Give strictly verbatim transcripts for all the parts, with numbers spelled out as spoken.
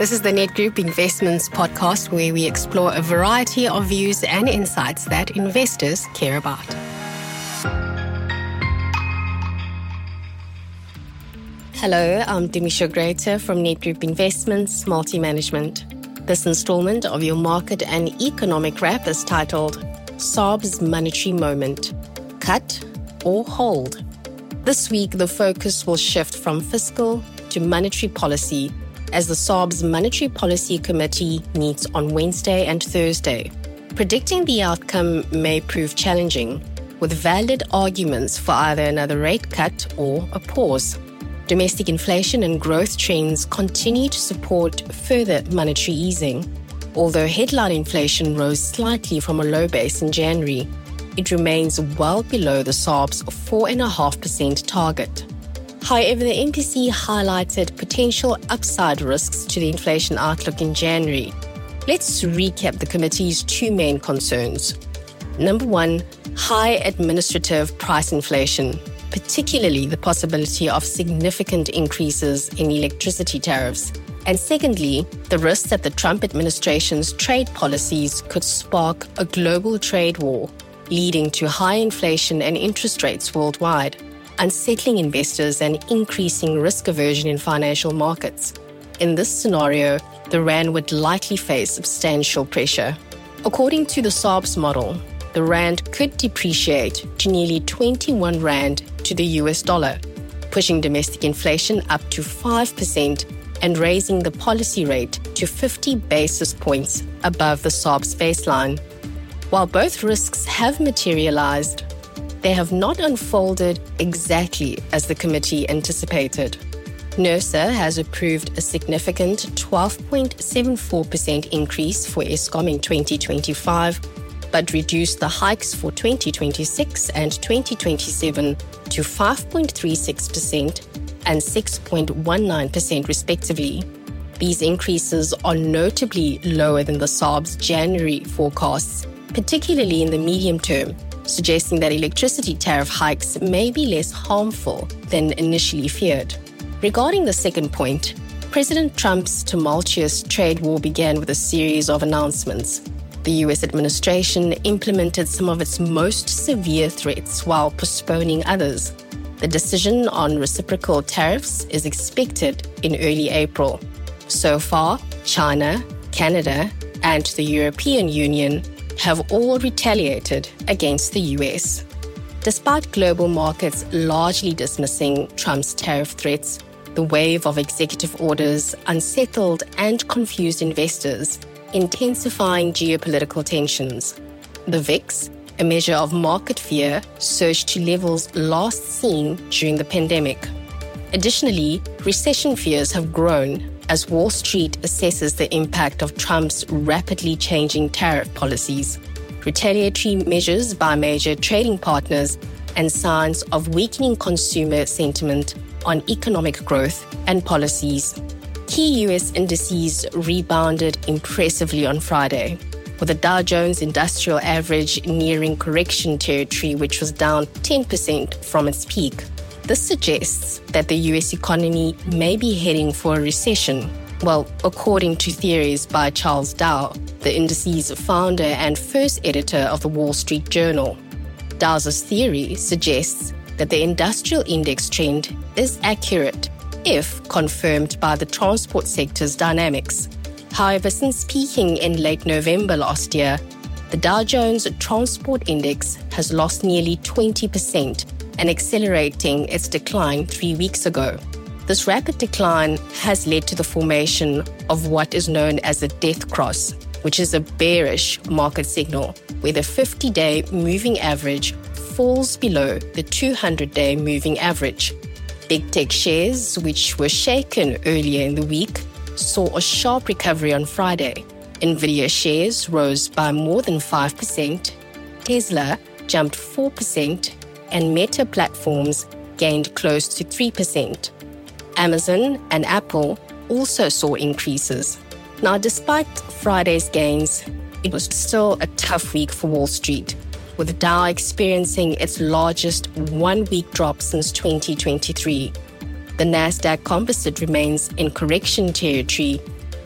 This is the Net Group Investments podcast, where we explore a variety of views and insights that investors care about. Hello, I'm Demisha Greater from Net Group Investments Multi-Management. This installment of your market and economic wrap is titled S A R B's Monetary Moment, Cut or Hold. This week, the focus will shift from fiscal to monetary policy as the S A R B's Monetary Policy Committee meets on Wednesday and Thursday. Predicting the outcome may prove challenging, with valid arguments for either another rate cut or a pause. Domestic inflation and growth trends continue to support further monetary easing. Although headline inflation rose slightly from a low base in January, it remains well below the S A R B's four point five percent target. However, the M P C highlighted potential upside risks to the inflation outlook in January. Let's recap the committee's two main concerns. Number one, high administrative price inflation, particularly the possibility of significant increases in electricity tariffs. And secondly, the risk that the Trump administration's trade policies could spark a global trade war, leading to high inflation and interest rates worldwide, unsettling investors and increasing risk aversion in financial markets. In this scenario, the rand would likely face substantial pressure. According to the S A R B's model, the rand could depreciate to nearly twenty-one rand to the U S dollar, pushing domestic inflation up to five percent and raising the policy rate to fifty basis points above the S A R B's baseline. While both risks have materialized, they have not unfolded exactly as the committee anticipated. NERSA has approved a significant twelve point seven four percent increase for Eskom in twenty twenty-five, but reduced the hikes for twenty twenty-six and twenty twenty-seven to five point three six percent and six point one nine percent respectively. These increases are notably lower than the S A R B's January forecasts, particularly in the medium term, suggesting that electricity tariff hikes may be less harmful than initially feared. Regarding the second point, President Trump's tumultuous trade war began with a series of announcements. The U S administration implemented some of its most severe threats while postponing others. The decision on reciprocal tariffs is expected in early April. So far, China, Canada, and the European Union have all retaliated against the U S. Despite global markets largely dismissing Trump's tariff threats, the wave of executive orders unsettled and confused investors, intensifying geopolitical tensions. The V I X, a measure of market fear, surged to levels last seen during the pandemic. Additionally, recession fears have grown as Wall Street assesses the impact of Trump's rapidly changing tariff policies, retaliatory measures by major trading partners, and signs of weakening consumer sentiment on economic growth and policies. Key U S indices rebounded impressively on Friday, with the Dow Jones Industrial Average nearing correction territory, which was down ten percent from its peak. This suggests that the U S economy may be heading for a recession. Well, according to theories by Charles Dow, the indice's founder and first editor of the Wall Street Journal. Dow's theory suggests that the industrial index trend is accurate if confirmed by the transport sector's dynamics. However, since peaking in late November last year, the Dow Jones Transport Index has lost nearly twenty percent and accelerating its decline three weeks ago. This rapid decline has led to the formation of what is known as a death cross, which is a bearish market signal where the fifty-day moving average falls below the two hundred day moving average. Big tech shares, which were shaken earlier in the week, saw a sharp recovery on Friday. Nvidia shares rose by more than five percent, Tesla jumped four percent, and Meta platforms gained close to three percent. Amazon and Apple also saw increases. Now, despite Friday's gains, it was still a tough week for Wall Street, with Dow experiencing its largest one-week drop since twenty twenty-three. The Nasdaq Composite remains in correction territory,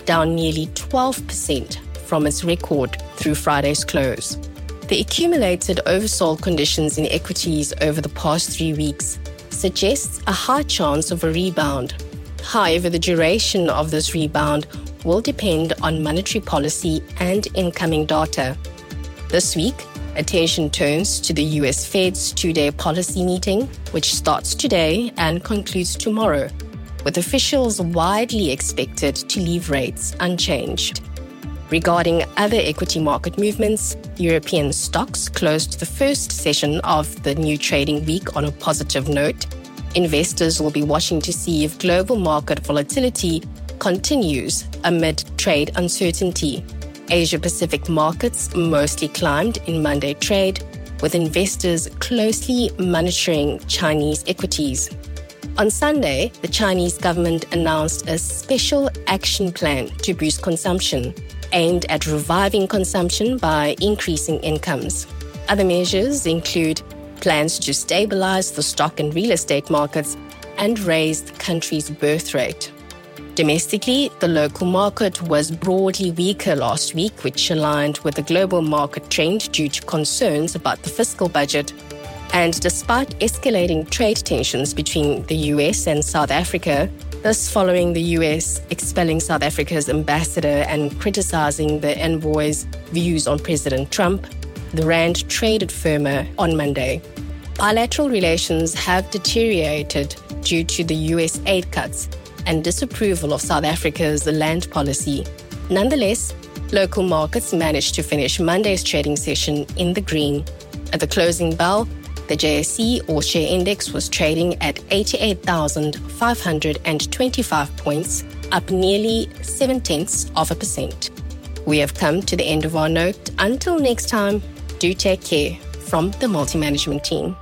down nearly twelve percent from its record through Friday's close. The accumulated oversold conditions in equities over the past three weeks suggests a high chance of a rebound. However, the duration of this rebound will depend on monetary policy and incoming data. This week, attention turns to the U S Fed's two-day policy meeting, which starts today and concludes tomorrow, with officials widely expected to leave rates unchanged. Regarding other equity market movements, European stocks closed the first session of the new trading week on a positive note. Investors will be watching to see if global market volatility continues amid trade uncertainty. Asia-Pacific markets mostly climbed in Monday trade, with investors closely monitoring Chinese equities. On Sunday, the Chinese government announced a special action plan to boost consumption, aimed at reviving consumption by increasing incomes. Other measures include plans to stabilize the stock and real estate markets and raise the country's birth rate. Domestically, the local market was broadly weaker last week, which aligned with the global market trend due to concerns about the fiscal budget. And despite escalating trade tensions between the U S and South Africa, this following the U S expelling South Africa's ambassador and criticizing the envoy's views on President Trump, the rand traded firmer on Monday. Bilateral relations have deteriorated due to the U S aid cuts and disapproval of South Africa's land policy. Nonetheless, local markets managed to finish Monday's trading session in the green. At the closing bell, the J S E All-Share Index was trading at eighty-eight thousand five hundred twenty-five points, up nearly seven-tenths of a percent. We have come to the end of our note. Until next time, do take care. From the Multi-Management team.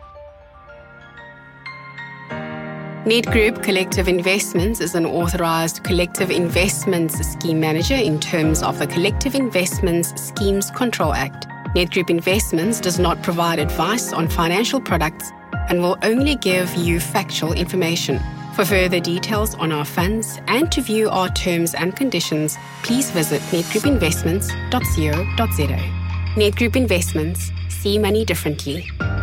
Nedgroup Collective Investments is an authorized collective investments scheme manager in terms of the Collective Investments Schemes Control Act. Nedgroup Investments does not provide advice on financial products and will only give you factual information. For further details on our funds and to view our terms and conditions, please visit nedgroup investments dot co dot za. Nedgroup Investments. See money differently.